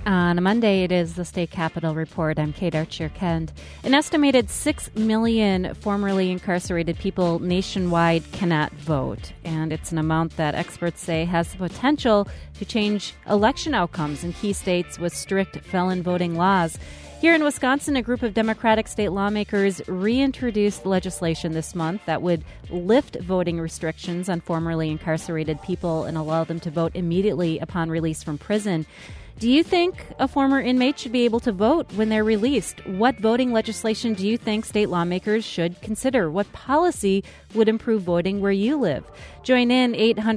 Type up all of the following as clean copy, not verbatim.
On a Monday, it is the State Capitol Report. I'm Kate Archer-Kent. An estimated 6 million formerly incarcerated people nationwide cannot vote, and it's an amount that experts say has the potential to change election outcomes in key states with strict felon voting laws. Here in Wisconsin, a group of Democratic state lawmakers reintroduced legislation this month that would lift voting restrictions on formerly incarcerated people and allow them to vote immediately upon release from prison. Do you think a former inmate should be able to vote when they're released? What voting legislation do you think state lawmakers should consider? What policy would improve voting where you live? Join in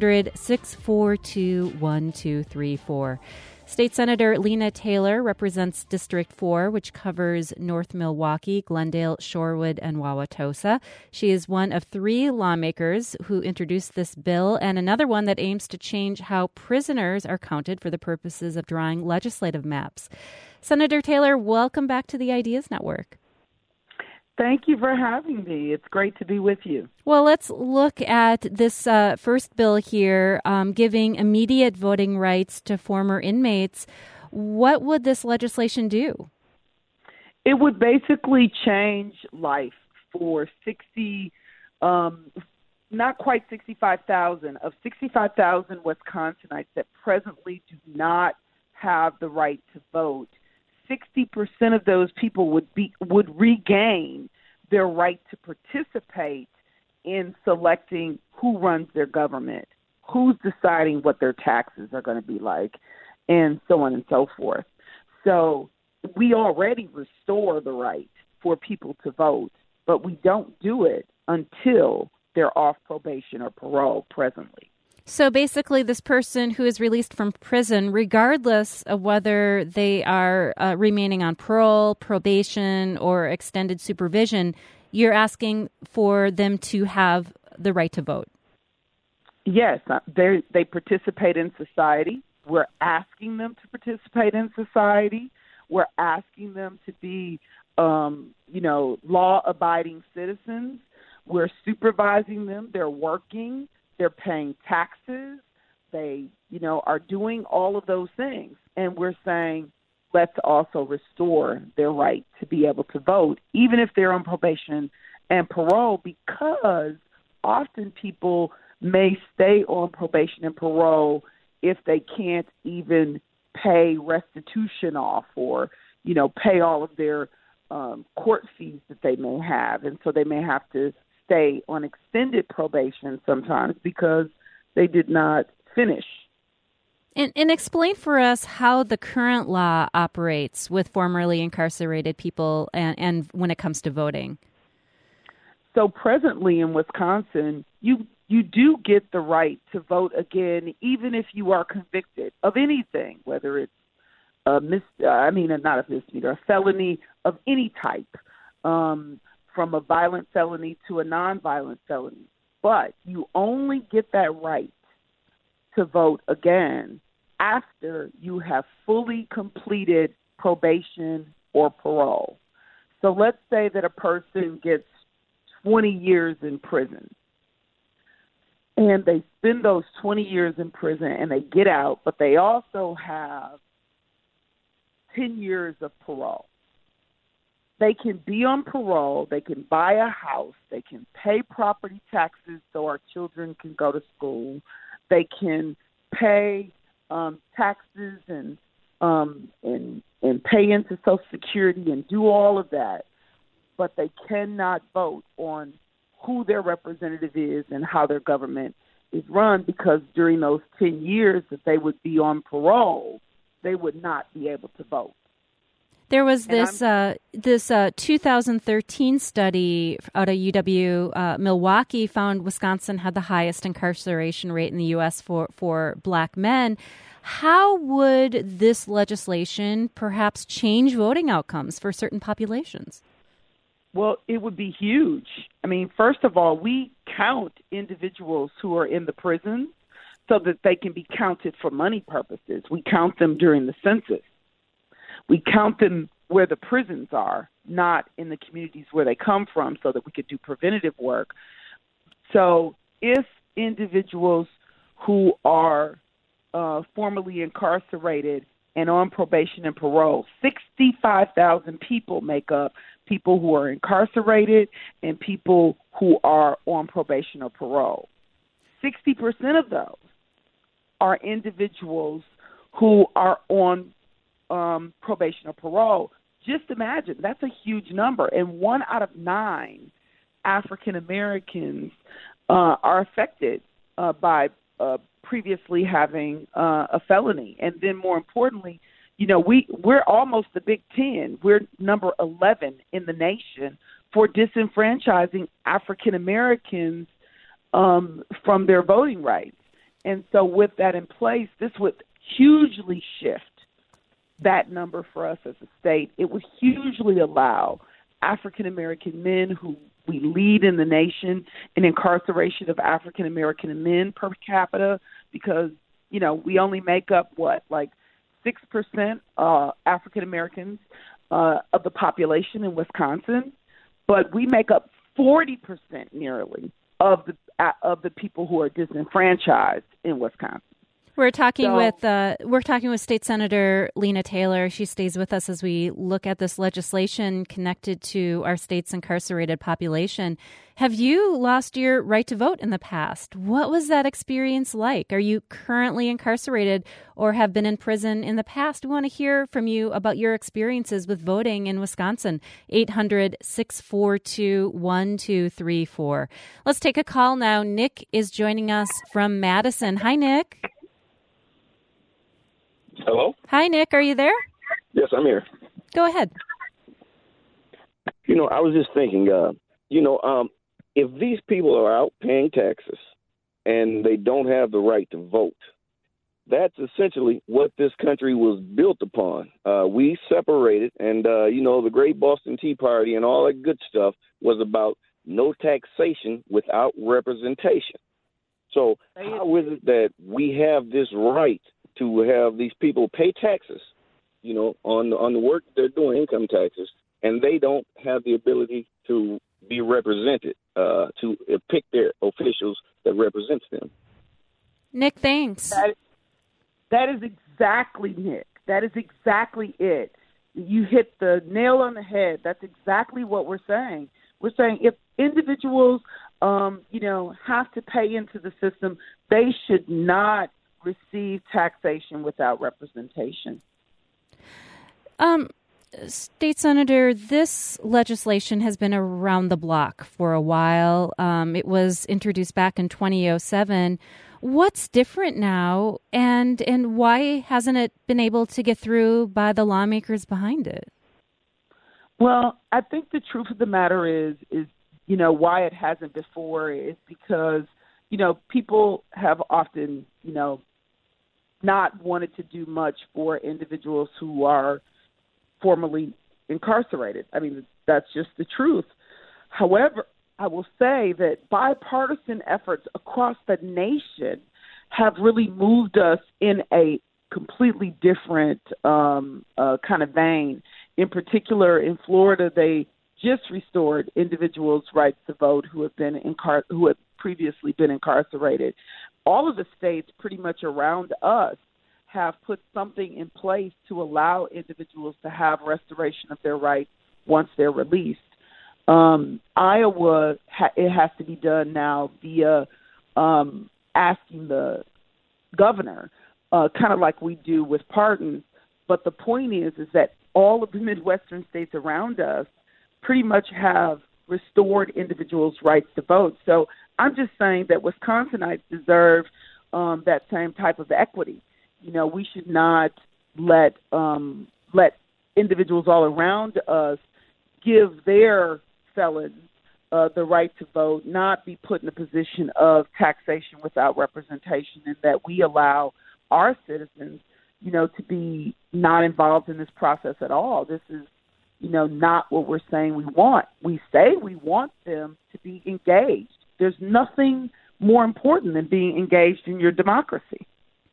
800-642-1234. State Senator Lena Taylor represents District 4, which covers North Milwaukee, Glendale, Shorewood, and Wauwatosa. She is one of 3 lawmakers who introduced this bill and another one that aims to change how prisoners are counted for the purposes of drawing legislative maps. Senator Taylor, welcome back to the Ideas Network. Thank you for having me. It's great to be with you. Well, let's look at this first bill here, giving immediate voting rights to former inmates. What would this legislation do? It would basically change life for 60, not quite 65,000, of 65,000 Wisconsinites that presently do not have the right to vote. 60% of those people would regain their right to participate in selecting who runs their government, who's deciding what their taxes are going to be like, and so on and so forth. So we already restore the right for people to vote, but we don't do it until they're off probation or parole presently. So basically, this person who is released from prison, regardless of whether they are remaining on parole, probation, or extended supervision, you're asking for them to have the right to vote. Yes, they participate in society. We're asking them to participate in society. We're asking them to be, law-abiding citizens. We're supervising them. They're working. They're paying taxes. They, are doing all of those things. And we're saying, let's also restore their right to be able to vote, even if they're on probation and parole, because often people may stay on probation and parole if they can't even pay restitution off or, pay all of their court fees that they may have. And so they may have to stay on extended probation sometimes because they did not finish. And explain for us how the current law operates with formerly incarcerated people and when it comes to voting. So presently in Wisconsin, you do get the right to vote again, even if you are convicted of anything, whether it's a felony of any type. From a violent felony to a nonviolent felony. But you only get that right to vote again after you have fully completed probation or parole. So let's say that a person gets 20 years in prison, and they spend those 20 years in prison and they get out, but they also have 10 years of parole. They can be on parole, they can buy a house, they can pay property taxes so our children can go to school, they can pay taxes and pay into Social Security and do all of that, but they cannot vote on who their representative is and how their government is run, because during those 10 years that they would be on parole, they would not be able to vote. There was this 2013 study out of UW Milwaukee found Wisconsin had the highest incarceration rate in the U.S. for Black men. How would this legislation perhaps change voting outcomes for certain populations? Well, it would be huge. I mean, first of all, we count individuals who are in the prisons so that they can be counted for money purposes. We count them during the census. We count them where the prisons are, not in the communities where they come from, so that we could do preventative work. So if individuals who are formerly incarcerated and on probation and parole. 65,000 people make up people who are incarcerated and people who are on probation or parole. 60% of those are individuals who are on probation or parole. Just imagine, that's a huge number. And 1 out of 9 African Americans are affected by previously having a felony. And then more importantly, we're almost the Big Ten. We're number 11 in the nation for disenfranchising African Americans from their voting rights. And so with that in place, this would hugely shift that number for us as a state. It would hugely allow African American men, who we lead in the nation in incarceration of African American men per capita, because, we only make up 6% African Americans of the population in Wisconsin, but we make up 40% nearly of the people who are disenfranchised in Wisconsin. We're talking with State Senator Lena Taylor. She stays with us as we look at this legislation connected to our state's incarcerated population. Have you lost your right to vote in the past? What was that experience like? Are you currently incarcerated or have been in prison in the past? We want to hear from you about your experiences with voting in Wisconsin. 800-642-1234. Let's take a call now. Nick is joining us from Madison. Hi, Nick. Hello? Hi, Nick. Are you there? Yes, I'm here. Go ahead. I was just thinking, if these people are out paying taxes and they don't have the right to vote, that's essentially what this country was built upon. We separated, and, the Great Boston Tea Party and all that good stuff was about no taxation without representation. So how is it that we have this right to have these people pay taxes, on the work they're doing, income taxes, and they don't have the ability to be represented, to pick their officials that represents them? Nick, thanks. That is exactly, Nick. That is exactly it. You hit the nail on the head. That's exactly what we're saying. We're saying if individuals, have to pay into the system, they should not receive taxation without representation. State Senator, this legislation has been around the block for a while. It was introduced back in 2007. What's different now, and why hasn't it been able to get through by the lawmakers behind it? Well, I think the truth of the matter is why it hasn't before is because, people have often, not wanted to do much for individuals who are formerly incarcerated. I mean, that's just the truth. However, I will say that bipartisan efforts across the nation have really moved us in a completely different kind of vein. In particular, in Florida, they just restored individuals' rights to vote who have previously been incarcerated. All of the states pretty much around us have put something in place to allow individuals to have restoration of their rights once they're released. Iowa, it has to be done now via asking the governor, kind of like we do with pardons. But the point is that all of the Midwestern states around us pretty much have restored individuals' rights to vote. So I'm just saying that Wisconsinites deserve that same type of equity. We should not let individuals all around us give their felons the right to vote, not be put in a position of taxation without representation, and that we allow our citizens, to be not involved in this process at all. This is, not what we're saying we want. We say we want them to be engaged. There's nothing more important than being engaged in your democracy.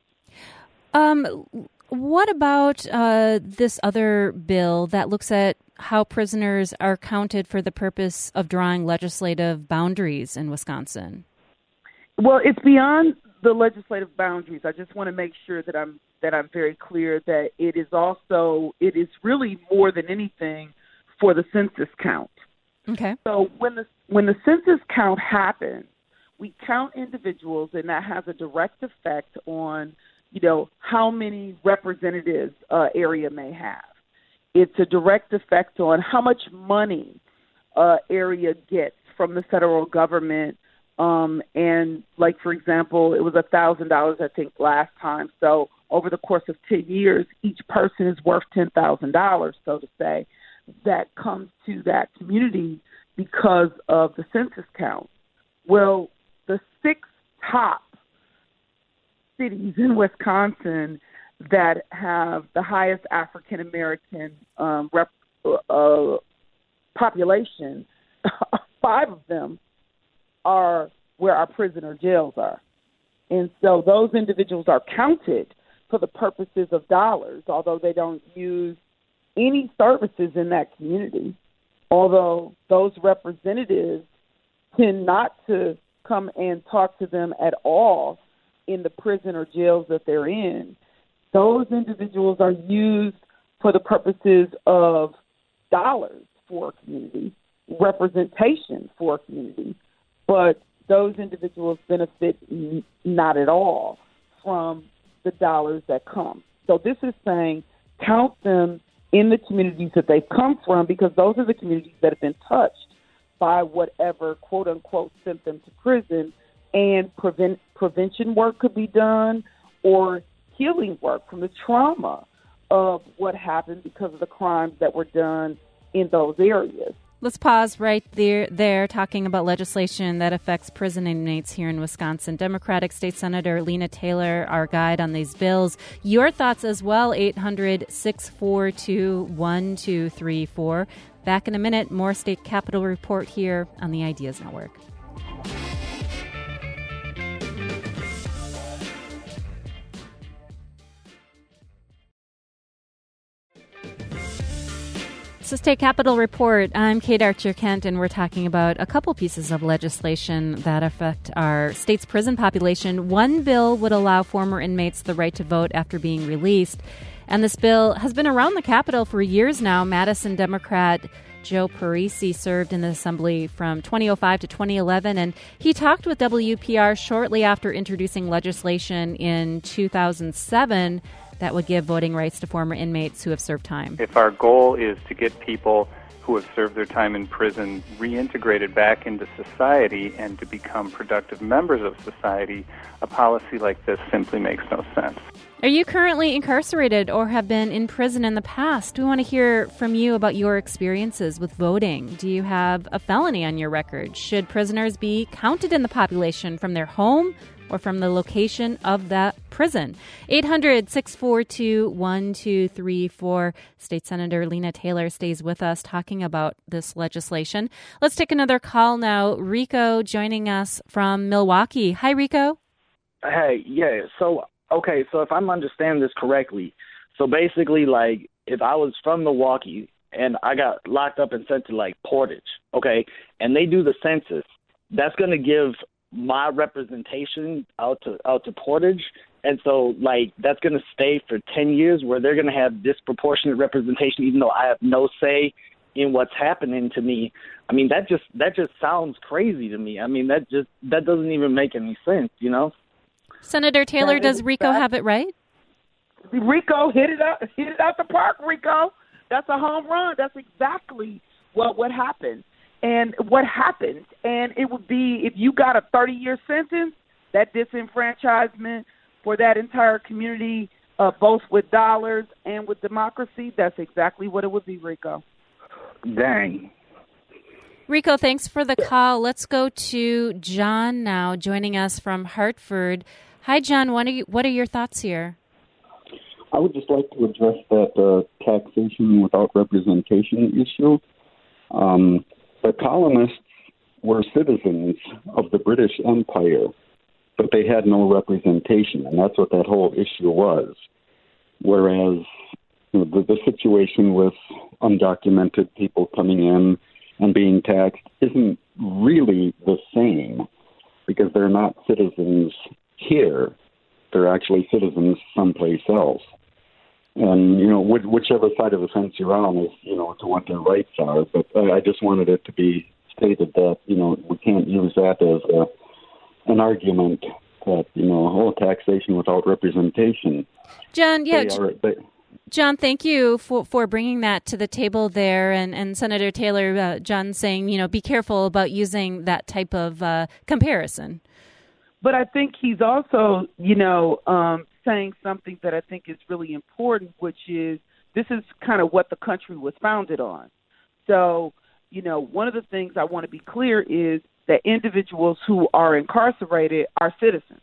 What about this other bill that looks at how prisoners are counted for the purpose of drawing legislative boundaries in Wisconsin? Well, it's beyond the legislative boundaries. I just want to make sure that I'm very clear that it is really more than anything for the census count. Okay. So when the census count happens, we count individuals, and that has a direct effect on, how many representatives area may have. It's a direct effect on how much money area gets from the federal government. And like, for example, it was $1,000, I think, last time. So over the course of 10 years, each person is worth $10,000, so to say, that comes to that community because of the census count. Well, the 6 top cities in Wisconsin that have the highest African American population, 5 of them are where our prison or jails are. And so those individuals are counted for the purposes of dollars, although they don't use any services in that community. Although those representatives tend not to come and talk to them at all in the prison or jails that they're in, those individuals are used for the purposes of dollars for a community, representation for a community. But those individuals benefit not at all from the dollars that come. So this is saying count them in the communities that they've come from, because those are the communities that have been touched by whatever, quote unquote, sent them to prison. And prevention work could be done, or healing work from the trauma of what happened because of the crimes that were done in those areas. Let's pause right there talking about legislation that affects prison inmates here in Wisconsin. Democratic State Senator Lena Taylor, our guide on these bills. Your thoughts as well, 800-642-1234. Back in a minute, more State Capitol Report here on the Ideas Network. It's the State Capitol Report. I'm Kate Archer-Kent, and we're talking about a couple pieces of legislation that affect our state's prison population. One bill would allow former inmates the right to vote after being released, and this bill has been around the Capitol for years now. Madison Democrat Joe Parisi served in the Assembly from 2005 to 2011, and he talked with WPR shortly after introducing legislation in 2007 that would give voting rights to former inmates who have served time. If our goal is to get people who have served their time in prison reintegrated back into society and to become productive members of society, a policy like this simply makes no sense. Are you currently incarcerated or have been in prison in the past? We want to hear from you about your experiences with voting. Do you have a felony on your record? Should prisoners be counted in the population from their home or from the location of that prison? 800-642-1234. State Senator Lena Taylor stays with us talking about this legislation. Let's take another call now. Rico joining us from Milwaukee. Hi, Rico. Hey, yeah. So if I'm understanding this correctly, so basically, like, if I was from Milwaukee and I got locked up and sent to, like, Portage, okay, and they do the census, that's going to give my representation out to Portage, and so, like, that's going to stay for 10 years where they're going to have disproportionate representation even though I have no say in what's happening to me. I mean, that just sounds crazy to me. I mean, that doesn't even make any sense, you know? Senator Taylor, does Rico have it right? Rico hit it out the park, Rico. That's a home run. That's exactly what happened. And what happened, and it would be if you got a 30-year sentence, that disenfranchisement for that entire community, both with dollars and with democracy, that's exactly what it would be, Rico. Dang. Rico, thanks for the call. Let's go to John now, joining us from Hartford. Hi, John. What are your thoughts here? I would just like to address that taxation without representation issue. The colonists were citizens of the British Empire, but they had no representation, and that's what that whole issue was. Whereas the situation with undocumented people coming in and being taxed isn't really the same because they're not citizens here. They're actually citizens someplace else. And, whichever side of the fence you're on is, to what their rights are. But I just wanted it to be stated that, we can't use that as an argument that, taxation without representation. John, John, thank you for bringing that to the table there. And Senator Taylor, John saying, be careful about using that type of comparison. But I think he's also, saying something that I think is really important, which is this is kind of what the country was founded on. So, one of the things I want to be clear is that individuals who are incarcerated are citizens.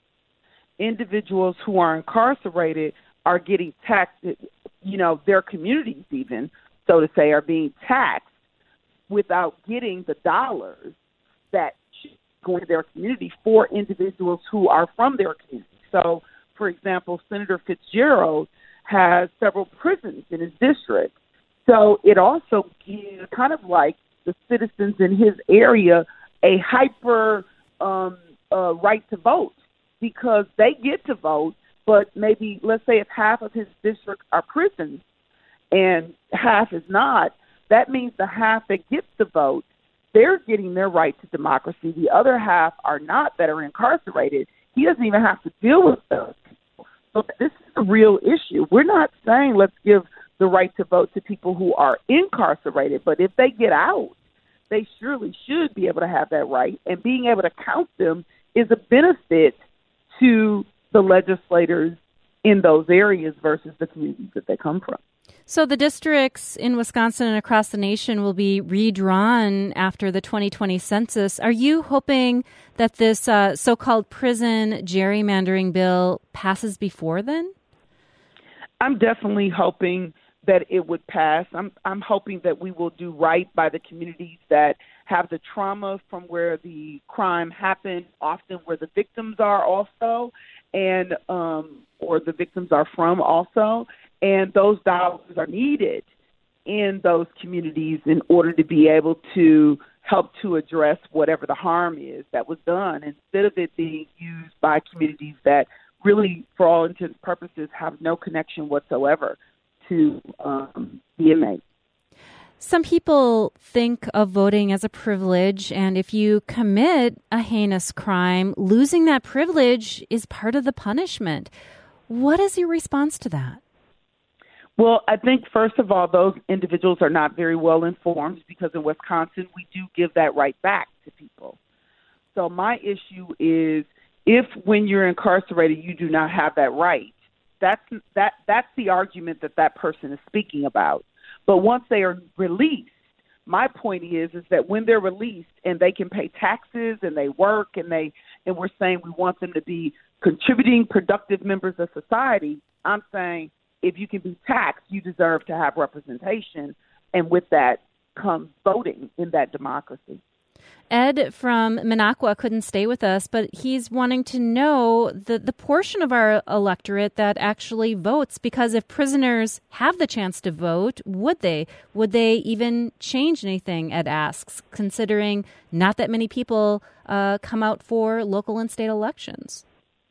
Individuals who are incarcerated are getting taxed, their communities even, so to say, are being taxed without getting the dollars that should go into their community for individuals who are from their community. So, for example, Senator Fitzgerald has several prisons in his district. So it also gives kind of like the citizens in his area a hyper right to vote because they get to vote, but maybe let's say if half of his district are prisons and half is not, that means the half that gets the vote, they're getting their right to democracy. The other half are not, that are incarcerated. He doesn't even have to deal with those people. So this is a real issue. We're not saying let's give the right to vote to people who are incarcerated, but if they get out, they surely should be able to have that right. And being able to count them is a benefit to the legislators in those areas versus the communities that they come from. So the districts in Wisconsin and across the nation will be redrawn after the 2020 census. Are you hoping that this so-called prison gerrymandering bill passes before then? I'm definitely hoping that it would pass. I'm hoping that we will do right by the communities that have the trauma from where the crime happened, often where the victims are also, and or the victims are from also. And those dollars are needed in those communities in order to be able to help to address whatever the harm is that was done, instead of it being used by communities that really, for all intents and purposes, have no connection whatsoever to the inmate. Some people think of voting as a privilege, and if you commit a heinous crime, losing that privilege is part of the punishment. What is your response to that? Well, I think, first of all, those individuals are not very well informed because in Wisconsin, we do give that right back to people. So my issue is if when you're incarcerated, you do not have that right, that's the argument that person is speaking about. But once they are released, my point is that when they're released and they can pay taxes and they work and we're saying we want them to be contributing, productive members of society, I'm saying, if you can be taxed, you deserve to have representation. And with that comes voting in that democracy. Ed from Minocqua couldn't stay with us, but he's wanting to know the portion of our electorate that actually votes, because if prisoners have the chance to vote, would they even change anything, Ed asks, considering not that many people come out for local and state elections?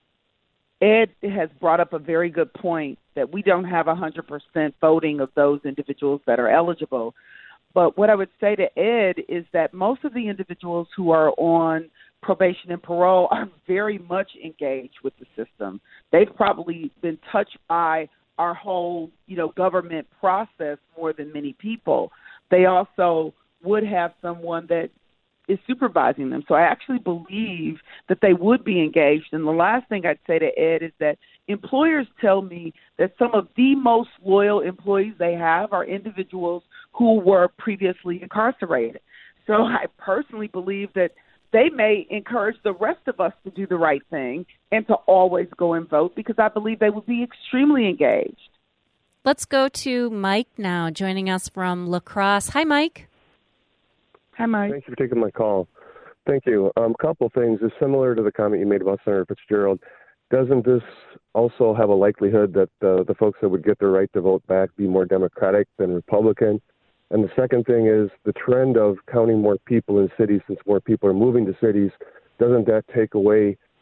Ed has brought up a very good point that we don't have 100% voting of those individuals that are eligible. But what I would say to Ed is that most of the individuals who are on probation and parole are very much engaged with the system. They've probably been touched by our whole, government process more than many people. They also would have someone that is supervising them. So I actually believe that they would be engaged. And the last thing I'd say to Ed is that employers tell me that some of the most loyal employees they have are individuals who were previously incarcerated. So I personally believe that they may encourage the rest of us to do the right thing and to always go and vote, because I believe they would be extremely engaged. Let's go to Mike now, joining us from La Crosse. Hi, Mike. Hi, Mike. Thank you for taking my call. Thank you. A couple things. Is similar to the comment you made about Senator Fitzgerald. Doesn't this also have a likelihood that the folks that would get their right to vote back be more Democratic than Republican? And the second thing is the trend of counting more people in cities, since more people are moving to cities. Doesn't that take away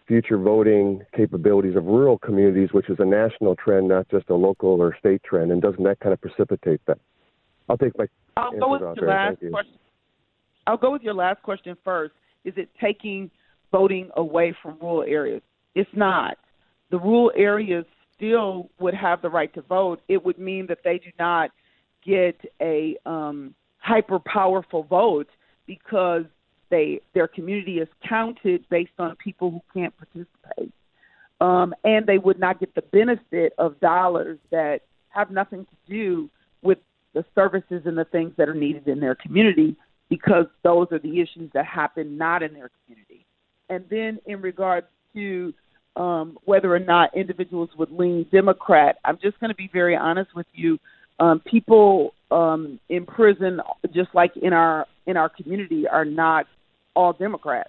future voting capabilities of rural communities, which is a national trend, not just a local or state trend? And doesn't that kind of precipitate that? I'll take my I'll go with your last question. I'll go with your last question first. Is it taking voting away from rural areas? It's not. The rural areas still would have the right to vote. It would mean that they do not get a hyper powerful vote because their community is counted based on people who can't participate. And they would not get the benefit of dollars that have nothing to do with the services and the things that are needed in their community, because those are the issues that happen not in their community. And then in regards to whether or not individuals would lean Democrat, I'm just going to be very honest with you. People in prison, just like in our community, are not all Democrats.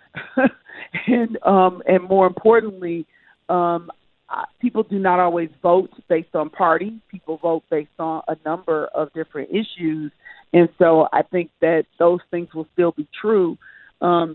And more importantly, people do not always vote based on party. People vote based on a number of different issues. And so I think that those things will still be true. And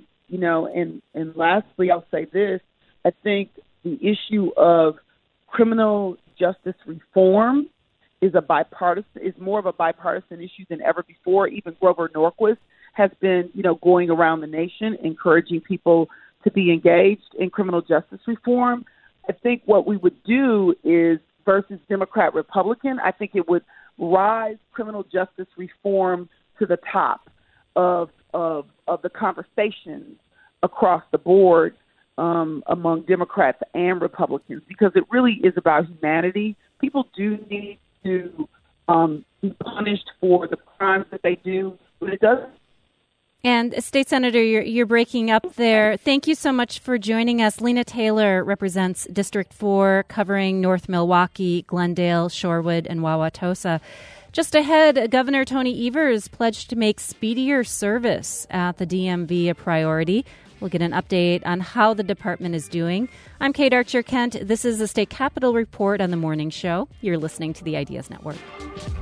lastly, I'll say this. I think the issue of criminal justice reform is more of a bipartisan issue than ever before. Even Grover Norquist has been, going around the nation encouraging people to be engaged in criminal justice reform. I think what we would do is, versus Democrat Republican, I think it would rise criminal justice reform to the top of the conversations across the board among Democrats and Republicans, because it really is about humanity. People do need to be punished for the crimes that they do, but it doesn't. And State Senator, you're breaking up there. Thank you so much for joining us. Lena Taylor represents District 4, covering North Milwaukee, Glendale, Shorewood, and Wauwatosa. Just ahead, Governor Tony Evers pledged to make speedier service at the DMV a priority. We'll get an update on how the department is doing. I'm Kate Archer-Kent. This is the State Capitol Report on the Morning Show. You're listening to the Ideas Network.